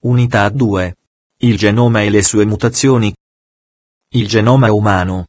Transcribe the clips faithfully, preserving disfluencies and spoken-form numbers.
Unità due. Il genoma e le sue mutazioni. Il genoma umano.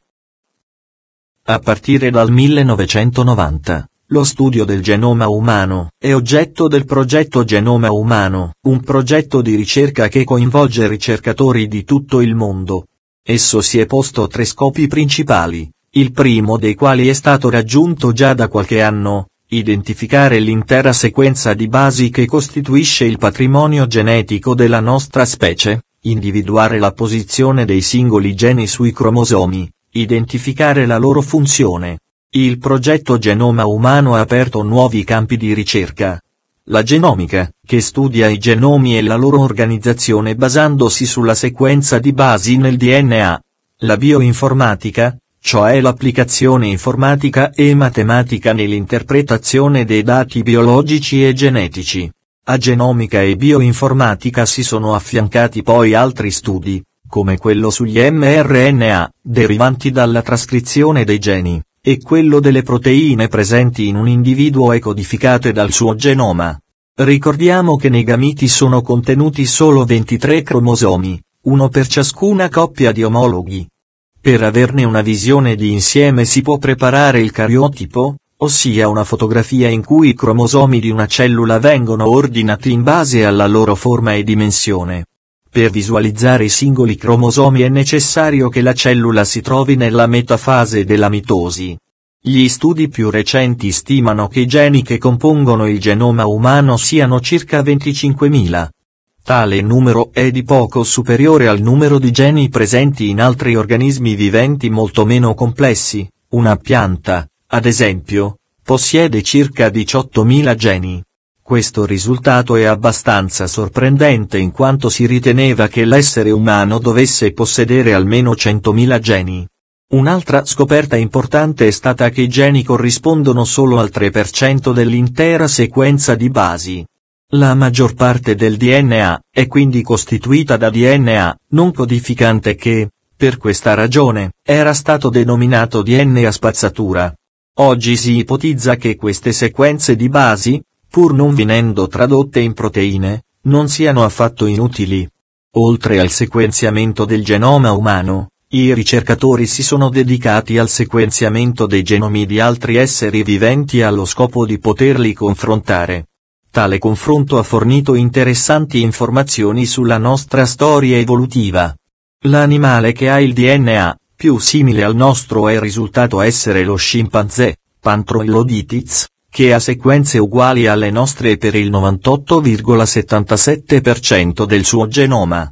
A partire dal millenovecentonovanta, lo studio del genoma umano è oggetto del progetto Genoma Umano, un progetto di ricerca che coinvolge ricercatori di tutto il mondo. Esso si è posto tre scopi principali, il primo dei quali è stato raggiunto già da qualche anno: identificare l'intera sequenza di basi che costituisce il patrimonio genetico della nostra specie, individuare la posizione dei singoli geni sui cromosomi, identificare la loro funzione. Il progetto Genoma Umano ha aperto nuovi campi di ricerca. La genomica, che studia i genomi e la loro organizzazione basandosi sulla sequenza di basi nel D N A. La bioinformatica, cioè l'applicazione informatica e matematica nell'interpretazione dei dati biologici e genetici. A genomica e bioinformatica si sono affiancati poi altri studi, come quello sugli mRNA, derivanti dalla trascrizione dei geni, e quello delle proteine presenti in un individuo e codificate dal suo genoma. Ricordiamo che nei gameti sono contenuti solo ventitré cromosomi, uno per ciascuna coppia di omologhi. Per averne una visione di insieme si può preparare il cariotipo, ossia una fotografia in cui i cromosomi di una cellula vengono ordinati in base alla loro forma e dimensione. Per visualizzare i singoli cromosomi è necessario che la cellula si trovi nella metafase della mitosi. Gli studi più recenti stimano che i geni che compongono il genoma umano siano circa venticinquemila. Tale numero è di poco superiore al numero di geni presenti in altri organismi viventi molto meno complessi. Una pianta, ad esempio, possiede circa diciottomila geni. Questo risultato è abbastanza sorprendente in quanto si riteneva che l'essere umano dovesse possedere almeno centomila geni. Un'altra scoperta importante è stata che i geni corrispondono solo al tre per cento dell'intera sequenza di basi. La maggior parte del D N A è quindi costituita da D N A non codificante che, per questa ragione, era stato denominato D N A spazzatura. Oggi si ipotizza che queste sequenze di basi, pur non venendo tradotte in proteine, non siano affatto inutili. Oltre al sequenziamento del genoma umano, i ricercatori si sono dedicati al sequenziamento dei genomi di altri esseri viventi allo scopo di poterli confrontare. Tale confronto ha fornito interessanti informazioni sulla nostra storia evolutiva. L'animale che ha il D N A più simile al nostro è risultato essere lo scimpanzé, Panthroiloditys, che ha sequenze uguali alle nostre per il novantotto virgola settantasette per cento del suo genoma.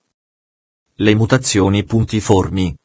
Le mutazioni puntiformi.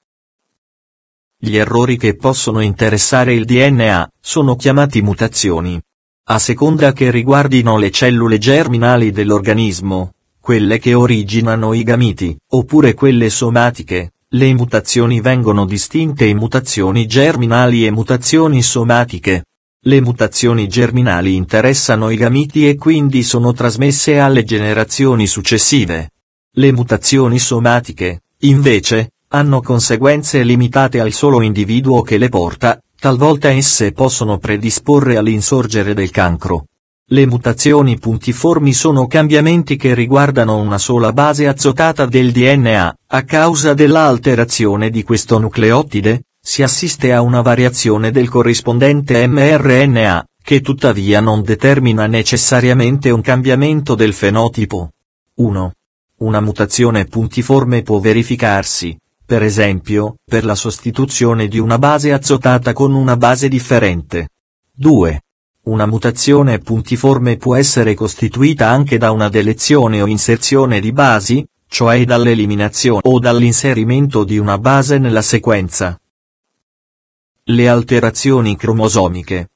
Gli errori che possono interessare il D N A sono chiamati mutazioni. A seconda che riguardino le cellule germinali dell'organismo, quelle che originano i gameti, oppure quelle somatiche, le mutazioni vengono distinte in mutazioni germinali e mutazioni somatiche. Le mutazioni germinali interessano i gameti e quindi sono trasmesse alle generazioni successive. Le mutazioni somatiche, invece, hanno conseguenze limitate al solo individuo che le porta, talvolta esse possono predisporre all'insorgere del cancro. Le mutazioni puntiformi sono cambiamenti che riguardano una sola base azotata del D N A, a causa dell'alterazione di questo nucleotide, si assiste a una variazione del corrispondente mRNA, che tuttavia non determina necessariamente un cambiamento del fenotipo. uno. Una mutazione puntiforme può verificarsi, per esempio, per la sostituzione di una base azotata con una base differente. due. Una mutazione puntiforme può essere costituita anche da una delezione o inserzione di basi, cioè dall'eliminazione o dall'inserimento di una base nella sequenza. Le alterazioni cromosomiche.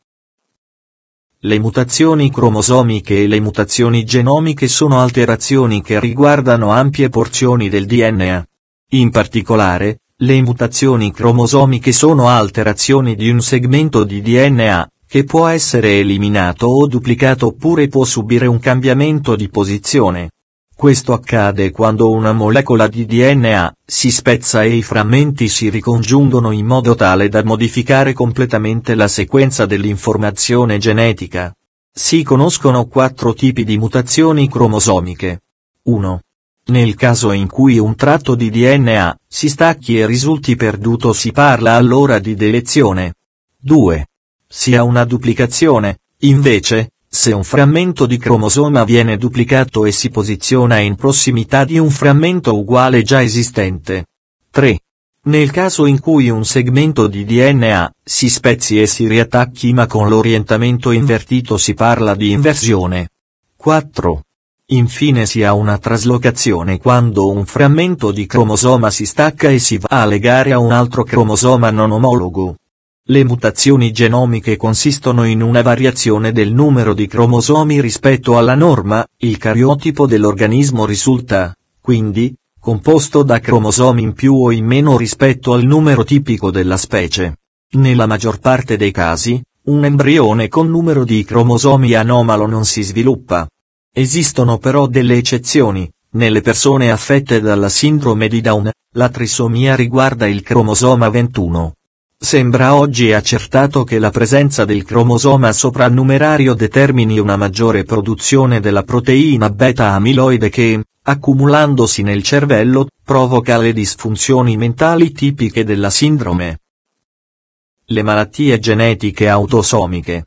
Le mutazioni cromosomiche e le mutazioni genomiche sono alterazioni che riguardano ampie porzioni del D N A. In particolare, le mutazioni cromosomiche sono alterazioni di un segmento di D N A, che può essere eliminato o duplicato oppure può subire un cambiamento di posizione. Questo accade quando una molecola di D N A si spezza e i frammenti si ricongiungono in modo tale da modificare completamente la sequenza dell'informazione genetica. Si conoscono quattro tipi di mutazioni cromosomiche. uno. Nel caso in cui un tratto di D N A si stacchi e risulti perduto si parla allora di delezione. due. Si ha una duplicazione, invece, se un frammento di cromosoma viene duplicato e si posiziona in prossimità di un frammento uguale già esistente. tre. Nel caso in cui un segmento di D N A si spezzi e si riattacchi ma con l'orientamento invertito si parla di inversione. quattro. Infine si ha una traslocazione quando un frammento di cromosoma si stacca e si va a legare a un altro cromosoma non omologo. Le mutazioni genomiche consistono in una variazione del numero di cromosomi rispetto alla norma, il cariotipo dell'organismo risulta, quindi, composto da cromosomi in più o in meno rispetto al numero tipico della specie. Nella maggior parte dei casi, un embrione con numero di cromosomi anomalo non si sviluppa. Esistono però delle eccezioni. Nelle persone affette dalla sindrome di Down, la trisomia riguarda il cromosoma ventuno. Sembra oggi accertato che la presenza del cromosoma soprannumerario determini una maggiore produzione della proteina beta-amiloide che, accumulandosi nel cervello, provoca le disfunzioni mentali tipiche della sindrome. Le malattie genetiche autosomiche.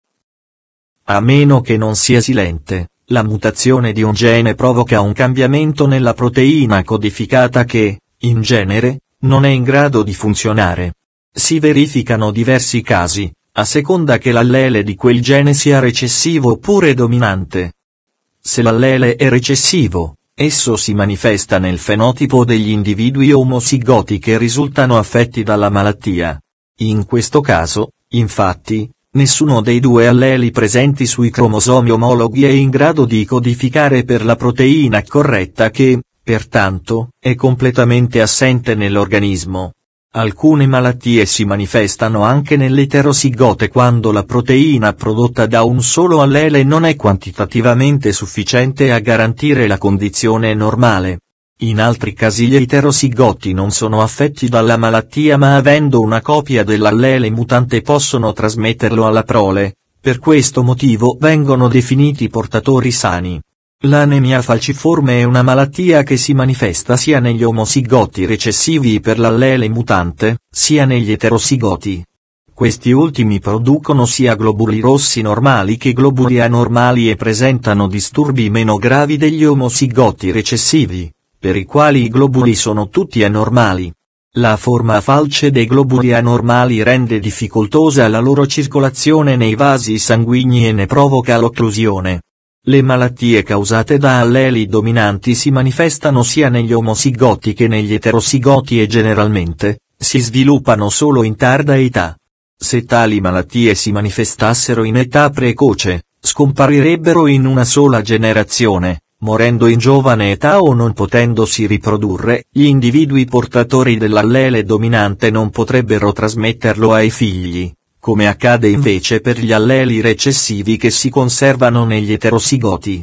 A meno che non sia silente, la mutazione di un gene provoca un cambiamento nella proteina codificata che, in genere, non è in grado di funzionare. Si verificano diversi casi, a seconda che l'allele di quel gene sia recessivo oppure dominante. Se l'allele è recessivo, esso si manifesta nel fenotipo degli individui omozigoti che risultano affetti dalla malattia. In questo caso, infatti, nessuno dei due alleli presenti sui cromosomi omologhi è in grado di codificare per la proteina corretta che, pertanto, è completamente assente nell'organismo. Alcune malattie si manifestano anche nell'eterosigote quando la proteina prodotta da un solo allele non è quantitativamente sufficiente a garantire la condizione normale. In altri casi gli eterosigoti non sono affetti dalla malattia ma avendo una copia dell'allele mutante possono trasmetterlo alla prole, per questo motivo vengono definiti portatori sani. L'anemia falciforme è una malattia che si manifesta sia negli omozigoti recessivi per l'allele mutante, sia negli eterosigoti. Questi ultimi producono sia globuli rossi normali che globuli anormali e presentano disturbi meno gravi degli omozigoti recessivi, per i quali i globuli sono tutti anormali. La forma a falce dei globuli anormali rende difficoltosa la loro circolazione nei vasi sanguigni e ne provoca l'occlusione. Le malattie causate da alleli dominanti si manifestano sia negli omozigoti che negli eterosigoti e generalmente, si sviluppano solo in tarda età. Se tali malattie si manifestassero in età precoce, scomparirebbero in una sola generazione, morendo in giovane età o non potendosi riprodurre, gli individui portatori dell'allele dominante non potrebbero trasmetterlo ai figli, come accade invece per gli alleli recessivi che si conservano negli eterosigoti.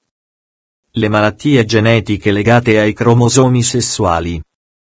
Le malattie genetiche legate ai cromosomi sessuali.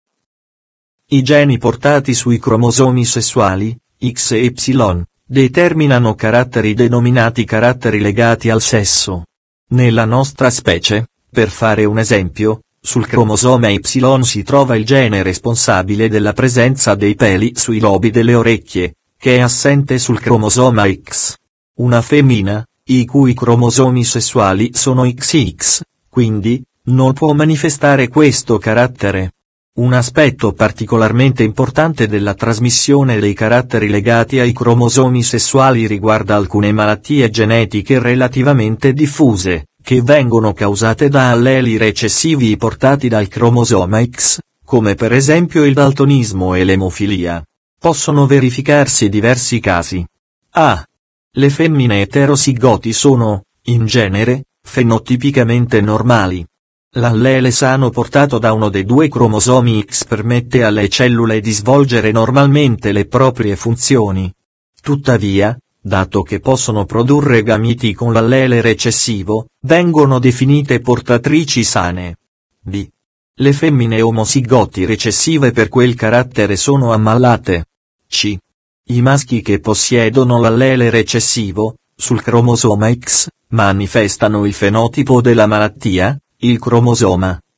I geni portati sui cromosomi sessuali, X e Y, determinano caratteri denominati caratteri legati al sesso. Nella nostra specie, per fare un esempio, sul cromosoma Y si trova il gene responsabile della presenza dei peli sui lobi delle orecchie, che è assente sul cromosoma X. Una femmina, i cui cromosomi sessuali sono X X, quindi, non può manifestare questo carattere. Un aspetto particolarmente importante della trasmissione dei caratteri legati ai cromosomi sessuali riguarda alcune malattie genetiche relativamente diffuse, che vengono causate da alleli recessivi portati dal cromosoma X, come per esempio il daltonismo e l'emofilia. Possono verificarsi diversi casi. A. Le femmine eterosigoti sono, in genere, fenotipicamente normali. L'allele sano portato da uno dei due cromosomi X permette alle cellule di svolgere normalmente le proprie funzioni. Tuttavia, dato che possono produrre gameti con l'allele recessivo, vengono definite portatrici sane. B. Le femmine omozigoti recessive per quel carattere sono ammalate. C. I maschi che possiedono l'allele recessivo, sul cromosoma X, manifestano il fenotipo della malattia, il cromosoma,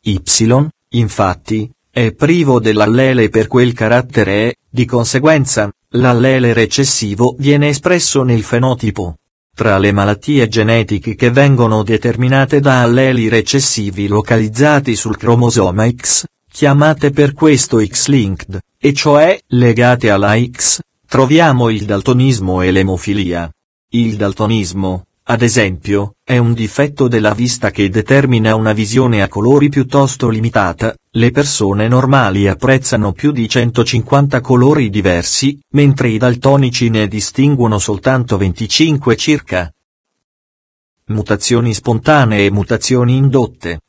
Y, infatti, è privo dell'allele per quel carattere e, di conseguenza, l'allele recessivo viene espresso nel fenotipo. Tra le malattie genetiche che vengono determinate da alleli recessivi localizzati sul cromosoma X, chiamate per questo X-linked, e cioè legate alla X, troviamo il daltonismo e l'emofilia. Il daltonismo, ad esempio, è un difetto della vista che determina una visione a colori piuttosto limitata. Le persone normali apprezzano più di centocinquanta colori diversi, mentre i daltonici ne distinguono soltanto venticinque circa. Mutazioni spontanee e mutazioni indotte.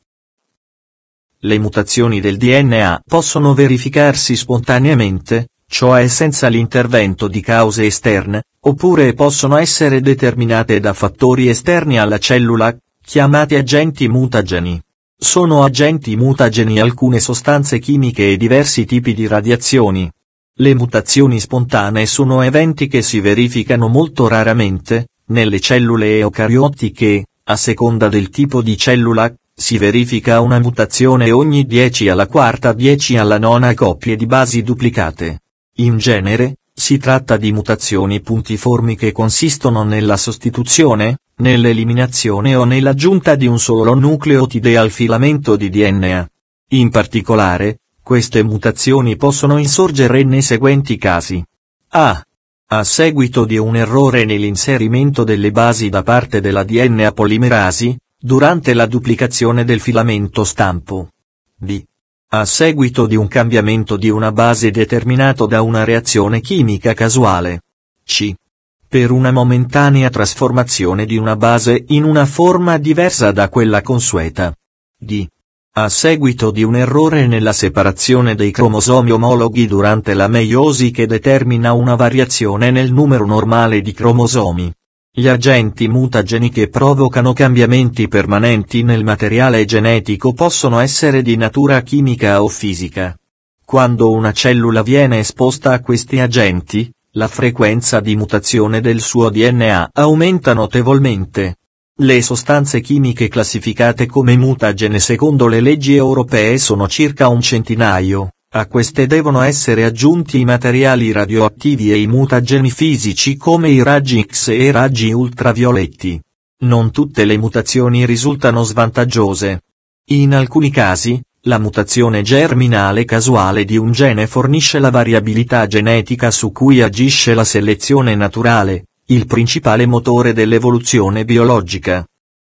Le mutazioni del D N A possono verificarsi spontaneamente, cioè senza l'intervento di cause esterne, oppure possono essere determinate da fattori esterni alla cellula, chiamati agenti mutageni. Sono agenti mutageni alcune sostanze chimiche e diversi tipi di radiazioni. Le mutazioni spontanee sono eventi che si verificano molto raramente, nelle cellule eucariotiche, a seconda del tipo di cellula, si verifica una mutazione ogni dieci alla quarta dieci alla nona coppie di basi duplicate. In genere, si tratta di mutazioni puntiformi che consistono nella sostituzione, nell'eliminazione o nell'aggiunta di un solo nucleotide al filamento di D N A. In particolare, queste mutazioni possono insorgere nei seguenti casi. A. A seguito di un errore nell'inserimento delle basi da parte della D N A polimerasi, durante la duplicazione del filamento stampo. B. A seguito di un cambiamento di una base determinato da una reazione chimica casuale. C. Per una momentanea trasformazione di una base in una forma diversa da quella consueta. D. A seguito di un errore nella separazione dei cromosomi omologhi durante la meiosi che determina una variazione nel numero normale di cromosomi. Gli agenti mutageni che provocano cambiamenti permanenti nel materiale genetico possono essere di natura chimica o fisica. Quando una cellula viene esposta a questi agenti, la frequenza di mutazione del suo D N A aumenta notevolmente. Le sostanze chimiche classificate come mutagene secondo le leggi europee sono circa un centinaio. A queste devono essere aggiunti i materiali radioattivi e i mutageni fisici come i raggi X e i raggi ultravioletti. Non tutte le mutazioni risultano svantaggiose. In alcuni casi, la mutazione germinale casuale di un gene fornisce la variabilità genetica su cui agisce la selezione naturale, il principale motore dell'evoluzione biologica.